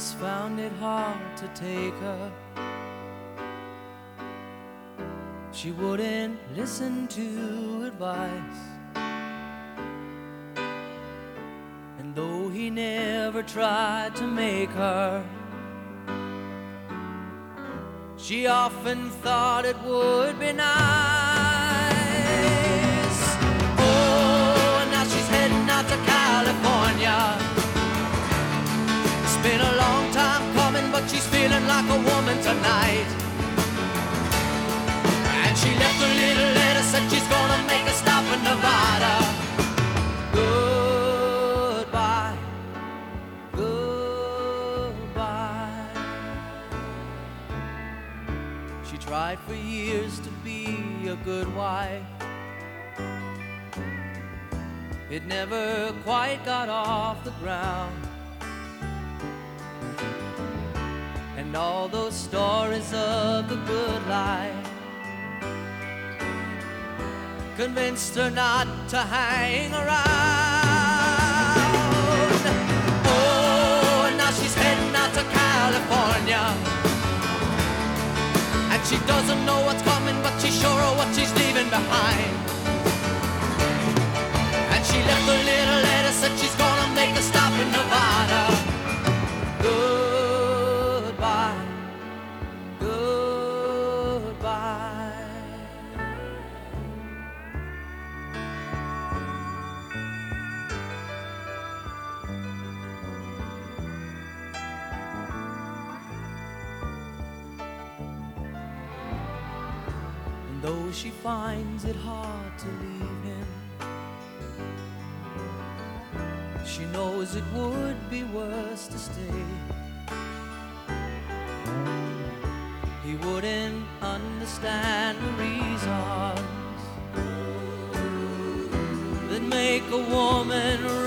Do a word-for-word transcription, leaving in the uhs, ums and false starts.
always found it hard to take her. She wouldn't listen to advice, and though he never tried to make her, she often thought it would be nice. Oh, and now she's heading out to California. It's been a long time coming, but she's feeling like a woman tonight. And she left a little letter, said she's gonna make a stop in Nevada. Goodbye, goodbye. She tried for years to be a good wife. It never quite got off the ground. And all those stories of the good life convinced her not to hang around. Oh, and now she's heading out to California, and she doesn't know what's coming, but she's sure of what she's leaving behind. And she left a little letter, said she's gonna make a stop in Nevada. Goodbye, goodbye. And though she finds it hard to leave him, she knows it would be worse to stay. He wouldn't understand the reasons that make a woman